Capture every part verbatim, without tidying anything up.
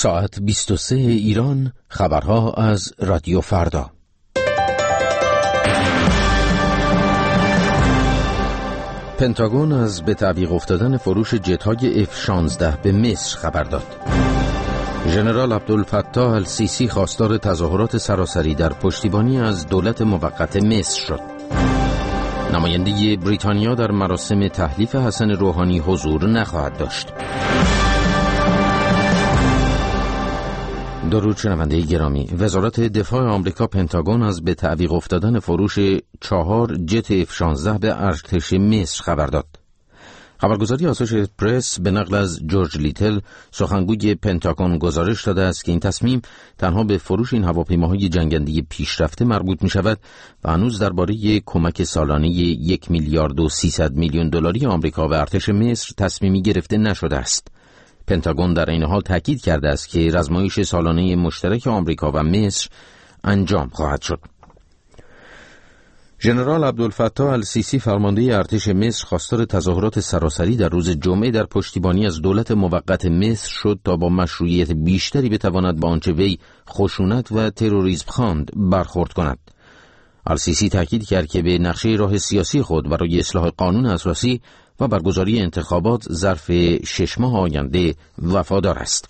ساعت بیست و سه ایران، خبرها از رادیو فردا. پنتاگون از به تعویق افتادن فروش جت‌های اف شانزده به مصر خبر داد. ژنرال عبدالفتاح السیسی خواستار تظاهرات سراسری در پشتیبانی از دولت موقت مصر شد. نماینده بریتانیا در مراسم تحلیف حسن روحانی حضور نخواهد داشت. درود شنونده گرامی، وزارت دفاع آمریکا پنتاگون از به تعویق افتادن فروش چهار جت اف شانزده به ارتش مصر خبر داد. خبرگزاری آسوشیتد پرس به نقل از جورج لیتل سخنگوی پنتاگون گزارش داده است که این تصمیم تنها به فروش این هواپیماهای جنگنده پیشرفته مربوط می شود و هنوز درباره کمک سالانه یک میلیارد و سیصد میلیون دلاری آمریکا و ارتش مصر تصمیمی گرفته نشده است. پنتاگون در این حال تاکید کرده است که رزمایش سالانه مشترک آمریکا و مصر انجام خواهد شد. ژنرال عبدالفتاح السیسی فرمانده ارتش مصر خواستار تظاهرات سراسری در روز جمعه در پشتیبانی از دولت موقت مصر شد تا با مشروعیت بیشتری بتواند با آنچه وی خشونت و تروریسم خواند برخورد کند. السیسی تاکید کرد که به نقشه راه سیاسی خود برای اصلاح قانون اساسی و برگزاری انتخابات ظرف شش ماه آینده وفادار است.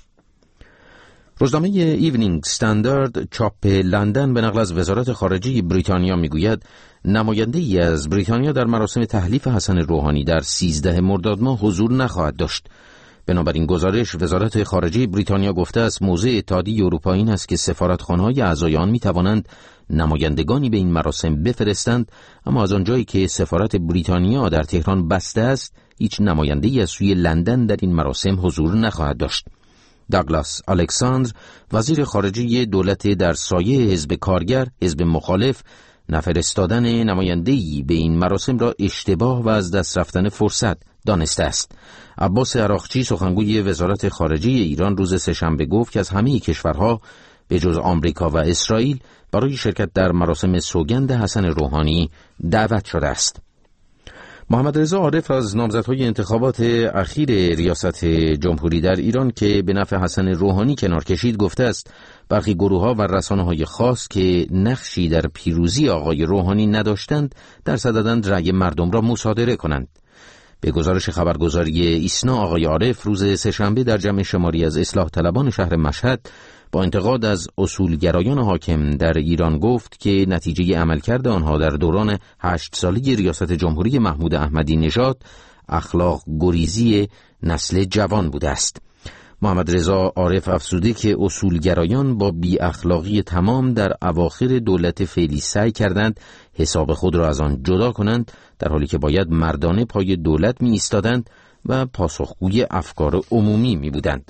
روزنامه ایونینگ استاندارد چاپ لندن به نقل از وزارت خارجه بریتانیا میگوید نماینده ای از بریتانیا در مراسم تحلیف حسن روحانی در سیزده مرداد ماه حضور نخواهد داشت. بنابراین گزارش وزارت خارجه بریتانیا گفته است موضع اتحادیه اروپا این است که سفارتخانه‌های اعضای آن میتوانند نمایندگانی به این مراسم بفرستند، اما از آنجایی که سفارت بریتانیا در تهران بسته است هیچ نماینده‌ای از سوی لندن در این مراسم حضور نخواهد داشت. داگلاس الکساندر وزیر خارجه دولت در سایه حزب کارگر، حزب مخالف، نفرستادن نماینده‌ای به این مراسم را اشتباه و از دست رفتن فرصت دانسته است. عباس عراقچی سخنگوی وزارت خارجه ایران روز سه‌شنبه گفت که از همه کشورها به جز آمریکا و اسرائیل برای شرکت در مراسم سوگند حسن روحانی دعوت شده است. محمد رضا عارف از نامزدهای انتخابات اخیر ریاست جمهوری در ایران که به نفع حسن روحانی کنار کشید گفته است برخی گروه‌ها و رسانه‌های خاص که نقشی در پیروزی آقای روحانی نداشتند در صددند رأی مردم را مصادره کنند. به گزارش خبرگزاری ایسنا آقای عارف روز سه‌شنبه در جمع شماری از اصلاح طلبان شهر مشهد با انتقاد از اصولگرایان حاکم در ایران گفت که نتیجه عملکرد آنها در دوران هشت سالی ریاست جمهوری محمود احمدی نژاد اخلاق گریزی نسل جوان بوده است. محمد رضا عارف افزوده که اصولگرایان با بی اخلاقی تمام در اواخر دولت فعلی سعی کردند حساب خود را از آن جدا کنند، در حالی که باید مردانه پای دولت می ایستادند و پاسخگوی افکار عمومی می بودند.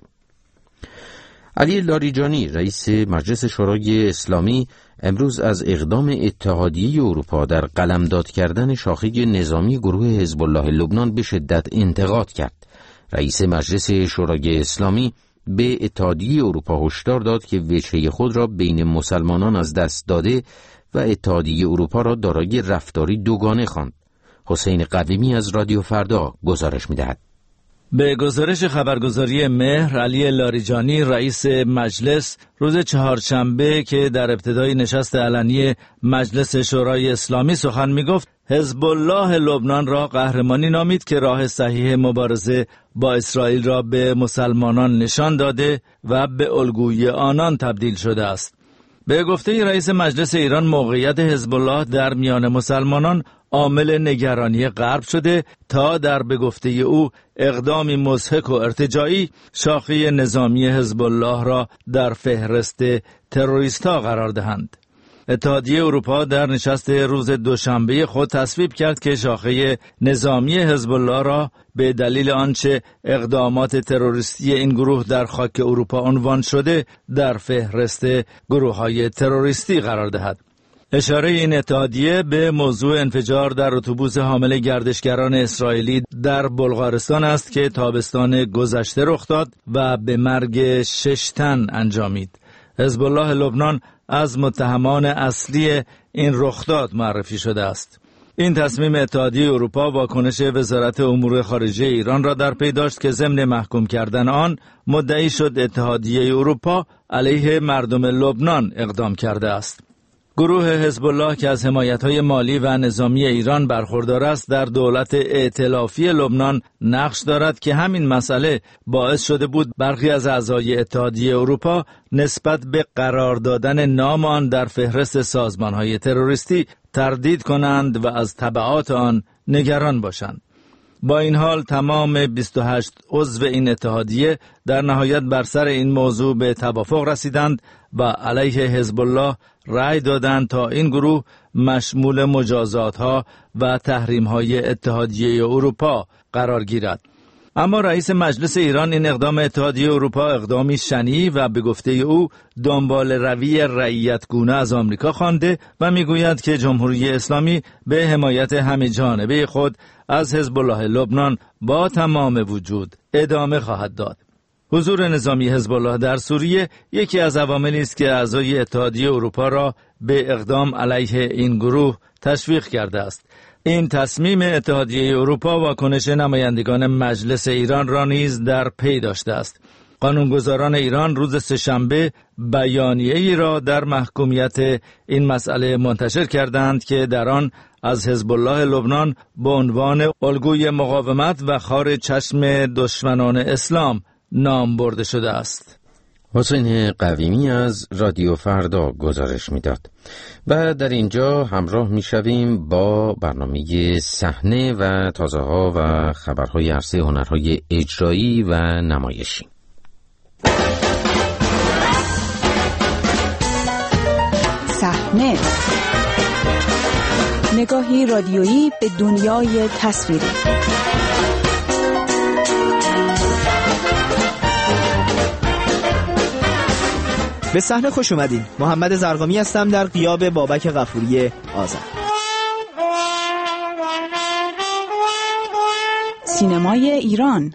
علی لاریجانی رئیس مجلس شورای اسلامی امروز از اقدام اتحادیه اروپا در قلمداد کردن شاخه نظامی گروه حزب الله لبنان به شدت انتقاد کرد. رئیس مجلس شورای اسلامی به اتحادیه اروپا هشدار داد که وجهه خود را بین مسلمانان از دست داده و اتحادیه اروپا را دارای رفتاری دوگانه خواند. حسین قویمی از رادیو فردا گزارش می‌دهد. به گزارش خبرگزاری مهر، علی لاریجانی رئیس مجلس روز چهارشنبه که در ابتدای نشست علنی مجلس شورای اسلامی سخن می‌گفت، حزب الله لبنان را قهرمانی نامید که راه صحیح مبارزه با اسرائیل را به مسلمانان نشان داده و به الگوی آنان تبدیل شده است. به گفته رئیس مجلس ایران، موقعیت حزب الله در میان مسلمانان عامل نگرانی غرب شده تا در به گفته او اقدامی مضحک و ارتجاعی شاخه نظامی حزب الله را در فهرست تروریست‌ها قرار دهند. اتحادیه اروپا در نشست روز دوشنبه خود تصویب کرد که شاخه نظامی حزب الله را به دلیل آنچه اقدامات تروریستی این گروه در خاک اروپا عنوان شده در فهرست گروه‌های تروریستی قرار دهد. اشاره این اتحادیه به موضوع انفجار در اتوبوس حامل گردشگران اسرائیلی در بلغارستان است که تابستان گذشته رخ داد و به مرگ شش تن انجامید. حزب الله لبنان از متهمان اصلی این رخداد معرفی شده است. این تصمیم اتحادیه اروپا واکنش وزارت امور خارجه ایران را در پی داشت که ضمن محکوم کردن آن مدعی شد اتحادیه اروپا علیه مردم لبنان اقدام کرده است. گروه حزب الله که از حمایت‌های مالی و نظامی ایران برخوردار است در دولت ائتلافی لبنان نقش دارد که همین مسئله باعث شده بود برخی از اعضای اتحادیه اروپا نسبت به قرار دادن نام آن در فهرست سازمان‌های تروریستی تردید کنند و از تبعات آن نگران باشند. با این حال تمام بیست و هشت عضو این اتحادیه در نهایت بر سر این موضوع به توافق رسیدند و علیه حزب الله رأی دادند تا این گروه مشمول مجازات‌ها و تحریم‌های اتحادیه اروپا قرار گیرد. اما رئیس مجلس ایران این اقدام اتحادیه اروپا اقدامی شنیع و به گفته او دنبال روی رعیت‌گونه از آمریکا خوانده و میگوید که جمهوری اسلامی به حمایت همه جانبه خود از حزب الله لبنان با تمام وجود ادامه خواهد داد. حضور نظامی حزب الله در سوریه یکی از عواملی است که اعضای اتحادیه اروپا را به اقدام علیه این گروه تشویق کرده است. این تصمیم اتحادیه اروپا واکنش نمایندگان مجلس ایران را نیز در پی داشته است. قانونگذاران ایران روز سه‌شنبه بیانیه‌ای را در محکومیت این مسئله منتشر کردند که در آن از حزب الله لبنان به عنوان الگوی مقاومت و خار چشم دشمنان اسلام نام برده شده است. حسین قویمی از رادیو فردا گزارش میداد. و در اینجا همراه میشویم با برنامه صحنه و تازه‌ها و خبرهای عرصه هنرهای اجرایی و نمایشی. صحنه، نگاهی رادیویی به دنیای تصویری. به صحنه خوش اومدین. محمد زرقامی هستم در غیاب بابک غفوری آذر. سینمای ایران.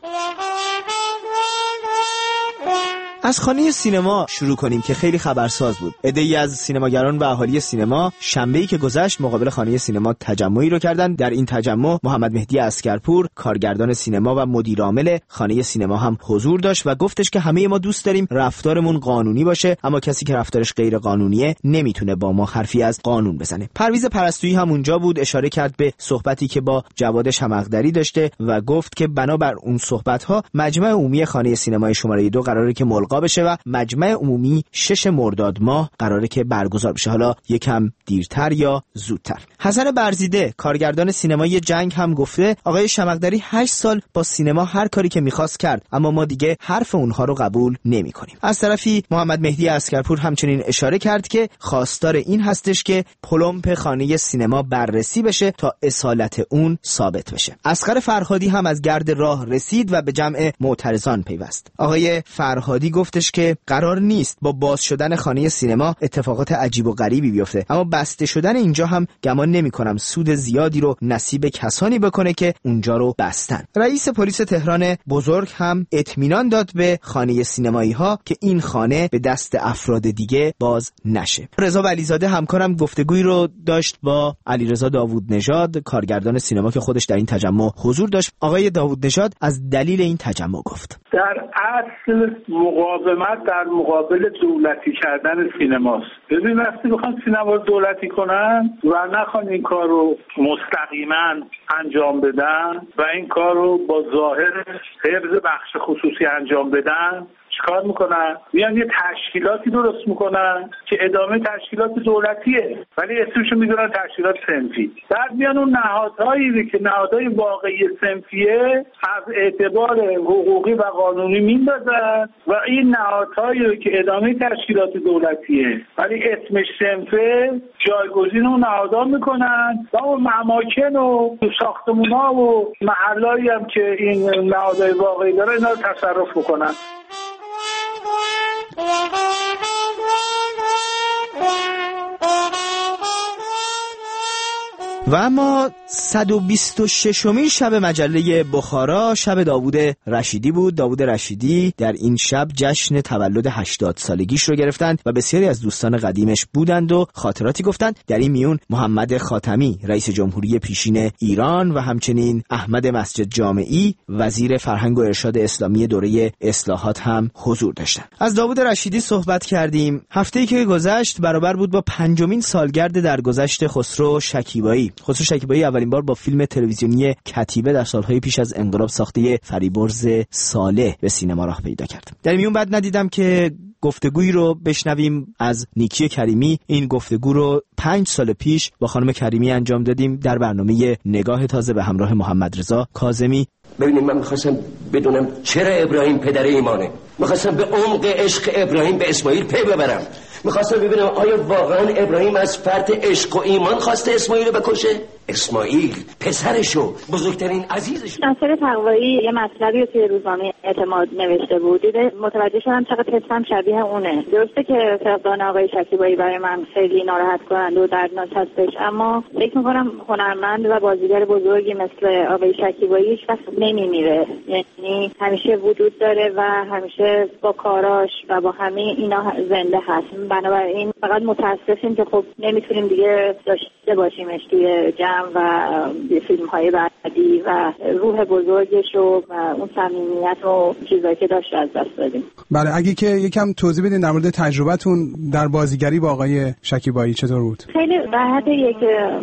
از خانه سینما شروع کنیم که خیلی خبرساز بود. عده‌ای از سینماگران و اهالی سینما شنبه‌ای که گذشت مقابل خانه سینما تجمعی رو کردن. در این تجمع محمد مهدی عسکرپور، کارگردان سینما و مدیر عامل خانه سینما هم حضور داشت و گفتش که همه ما دوست داریم رفتارمون قانونی باشه، اما کسی که رفتارش غیر قانونیه نمیتونه با ما حرفی از قانون بزنه. پرویز پرستویی هم اونجا بود، اشاره کرد به صحبتی که با جواد شمقدری داشته و گفت که بنابر اون صحبت‌ها مجمع عمومی خانه سینمای شماره دو قراره که ملغا بشه و مجمع عمومی شش مرداد ماه قراره که برگزار بشه، حالا یکم دیرتر یا زودتر. حسن برزیده کارگردان سینمای جنگ هم گفته آقای شمقدری هشت سال با سینما هر کاری که میخواست کرد، اما ما دیگه حرف اونها رو قبول نمیکنیم. از طرفی محمد مهدی عسکرپور همچنین اشاره کرد که خواستار این هستش که پلمپ خانه سینما بررسی بشه تا اصالت اون ثابت بشه. اصغر فرهادی هم از گرد راه رسید و به جمع معترضان پیوست. آقای فرهادی گفتش که قرار نیست با باز شدن خانه سینما اتفاقات عجیب و غریبی بیفته، اما بسته شدن اینجا هم گمان نمی‌کنم سود زیادی رو نصیب کسانی بکنه که اونجا رو بستن. رئیس پلیس تهران بزرگ هم اطمینان داد به خانه سینمایی ها که این خانه به دست افراد دیگه باز نشه. رضا ولیزاده همکارم گفتگویی رو داشت با علیرضا داوود نژاد کارگردان سینما که خودش در این تجمع حضور داشت. آقای داوود نژاد از دلیل این تجمع گفت: در اصل مقاومت در مقابل دولتی کردن سینماست. ببین وقتی بخوان سینما رو دولتی کنن و نخوان این کار رو مستقیما انجام بدن و این کار رو با ظاهر حفظ بخش خصوصی انجام بدن، چیکار میکنن؟ میان یه تشکیلاتی درست میکنن که ادامه تشکیلات دولتیه ولی اسمشو میذارن تشکیلات صنفی. بعد میان اون نهادهایی که نهادهای واقعی صنفیه از اعتبار حقوقی و قانونی میندازن و این نهادهایی که ادامه تشکیلات دولتیه ولی اسمش صنفه جایگزین اون نهادها میکنن و اون اماکن و ساختمونا و محلایی هم که این نهادهای واقعی داره اینا رو تصرف میکنن. و اما صد و بیست و ششمین شب مجله بخارا شب داوود رشیدی بود. داوود رشیدی در این شب جشن تولد هشتاد سالگیش رو گرفتند و بسیاری از دوستان قدیمش بودند و خاطراتی گفتند. در این میون محمد خاتمی رئیس جمهوری پیشین ایران و همچنین احمد مسجد جامعی وزیر فرهنگ و ارشاد اسلامی دوره اصلاحات هم حضور داشتند. از داوود رشیدی صحبت کردیم. هفته‌ای که گذشت برابر بود با پنجمین سالگرد درگذشت خسرو شکیبایی. خسرو شکیبایی اولین بار با فیلم تلویزیونی کتیبه در سالهای پیش از انقلاب ساخته فریبرز صالح به سینما راه پیدا کرد. در میون بعد ندیدم که گفتگویی رو بشنویم از نیکی کریمی. این گفتگو رو پنج سال پیش با خانم کریمی انجام دادیم در برنامه نگاه تازه به همراه محمد رضا کاظمی. ببینید من میخواستم بدونم چرا ابراهیم پدر ایمانه. میخواستم به عمق عشق ابراهیم به اسماعیل پی ببرم. میخواستم ببینم آیا واقعا ابراهیم از فرط عشق و ایمان خواسته اسماعیل رو بکشه؟ اسماعیل پسرشو، بزرگترین عزیزش. ناصر تقوایی یه مطلبی رو توی روزنامه اعتماد نوشته بود. دیده متوجه شدم چقدر حسم شبیه اونه. درسته که فقدان آقای شکیبایی برای من خیلی ناراحت کننده و دردناک هستش، اما فکر میکنم هنرمند و بازیگر بزرگی مثل آقای شکیبایی هیچ وقت نمیمیره. یعنی همیشه وجود داره و همیشه با کاراش و با همه اینا زنده هست. بنابراین فقط متاسفیم که خب نمیتونیم دیگه داشته باشیمش توی جمع و فیلم های بعدی و روح بزرگش و اون صمیمیت و چیزایی که داشت از دست دادیم. بله، اگه که یکم توضیح بدین در مورد تجربتون در بازیگری با آقای شکیبایی چطور بود؟ خیلی راحت. یک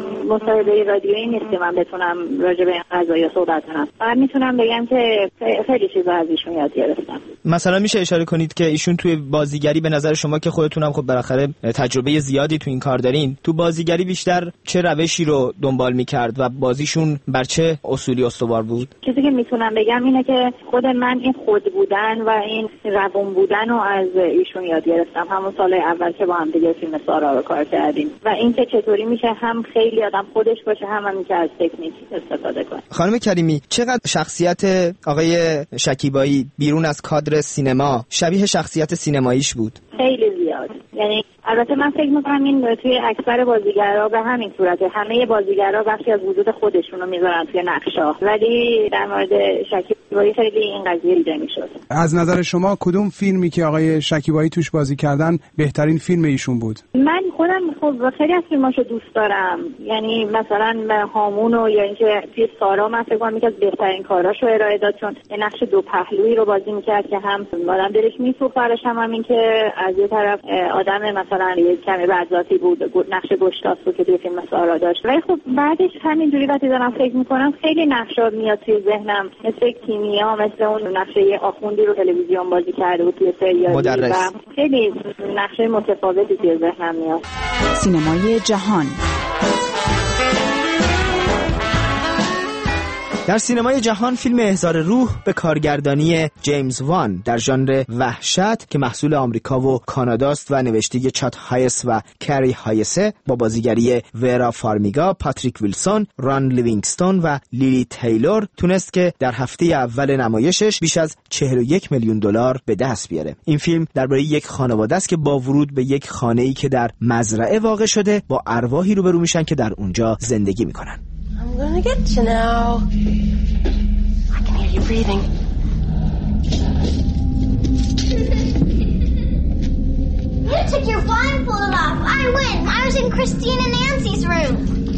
مصاحبه رادیویی نیست که من بتونم راجع به این قضايا صحبت کنم. من میتونم بگم که خیلی چیزا از ایشون یاد گرفتم. مثلا میشه اشاره کنید که ایشون توی بازیگری به نظر شما که خودتونم خب بالاخره تجربه زیادی تو این کار دارین، تو بازیگری بیشتر چه روشی رو دنبال میکرد و بازیشون بر چه اصولی استوار بود؟ چیزی که میتونم بگم اینه که خود من این خود بودن و این روون بودن رو از ایشون یاد گرفتم همون سال اول که با هم دیگه فیلم سارا رو کار کردیم و اینکه چطوری میشه هم خیلی آدم خودش باشه هم هم که از تکنیک استفاده کنه. خانم کریمی، چقدر شخصیت آقای شکیبایی بیرون از کادر سینما شبیه شخصیت سینماییش بود؟ خیلی زیاد. یعنی البته من فکر می‌کنم این توی اکثر بازیگرا به همین صورته. همه بازیگرا بخشی از وجود خودشون رو میذارن توی نقشا، ولی در مورد شکیبایی خیلی این قضیه دیده میشد. از نظر شما کدوم فیلمی که آقای شکیبایی توش بازی کردن بهترین فیلم ایشون بود؟ من خودم خب خیلی از فیلماشو دوست دارم. یعنی مثلا هامون یا اینکه توی سارا من فکر کنم یکی از بهترین کاراشو ارائه داد، چون یه نقش دو پهلویی رو بازی می‌کرد که هم آدم دلش میسوخت براش، هم همین که از یه طرف آدم مثلا یه کمی بدذاتی بود، نقش گشتاس بود که توی فیلم سارا داشت. ولی خب بعدش همینجوری وقتی دارم فکر میکنم خیلی نقشا میاد توی ذهنم، مثل کیمیا، مثل اون نقشه یه آخوندی رو تلویزیون بازی کرده بود توی سریالی و خیلی نقشه متفاوتی توی ذهنم میاد. سینمای جهان. در سینمای جهان فیلم احضار روح به کارگردانی جیمز وان در ژانر وحشت که محصول آمریکا و کاناداست و نوشته چات هایس و کری هایسه با بازیگری ورا فارمیگا، پاتریک ویلسون، ران لیوینگستون و لیلی تیلور تونست که در هفته اول نمایشش بیش از چهل و یک میلیون دلار به دست بیاره. این فیلم درباره یک خانواده است که با ورود به یک خانه‌ای که در مزرعه واقع شده با ارواحی روبرو میشن که در اونجا زندگی میکنن. I'm gonna get you now. I can hear you breathing. You took your blindfold off. I win. I was in Christine and Nancy's room.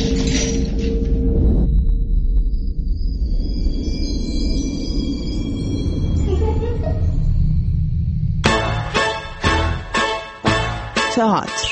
تئاتر.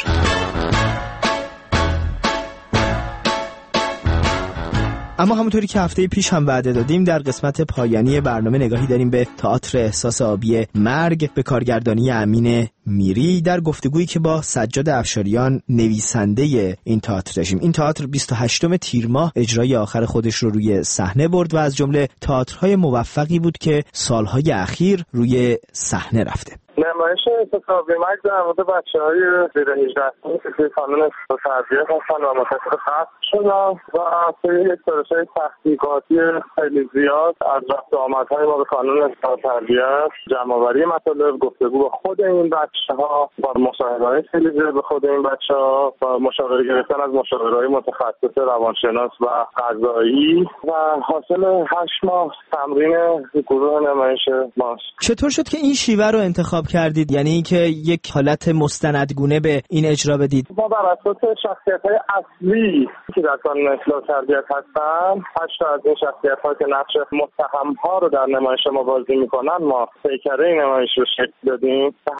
اما همونطوری که هفته پیش هم وعده دادیم در قسمت پایانی برنامه نگاهی داریم به تئاتر احساس آبی مرگ به کارگردانی امین میری در گفتگویی که با سجاد افشاریان نویسنده این تئاتر داشتیم. این تئاتر بیست و هشتم تیر ماه اجرای آخر خودش رو روی صحنه برد و از جمله تئاترهای موفقی بود که سالهای اخیر روی صحنه رفته. نمایش اعتصابی مرگ در مورد بچه‌های زیر هجده سال که توی کانون تربیت هستن و متأثر قتل شدن و توی یک پروسه تحقیقاتی خیلی زیاد از رفت و آمدهای ما به کانون تربیت، جمع‌آوری مطالب، گفتگو با خود این بچه‌ها، با مصاحبه‌های خیلی زیاد به خود این بچه‌ها، با مشاوره گرفتن از مشاورهای متخصص روانشناس و قضایی و حاصل هشت ماه تمرین گروه نمایش ماست. چطور شد که این شیوه رو انتخاب کردید؟ یعنی اینکه یک حالت مستندگونه به این اجرا بدید؟ ما بر اساس شخصیت‌های اصلی که در کانون اصلاح تربیت هستن، هشت تا از این شخصیت‌ها که نقش متهم‌ها رو در نمایش ما بازی می‌کنن، ما پیکره این نمایش رو شکل دادیم.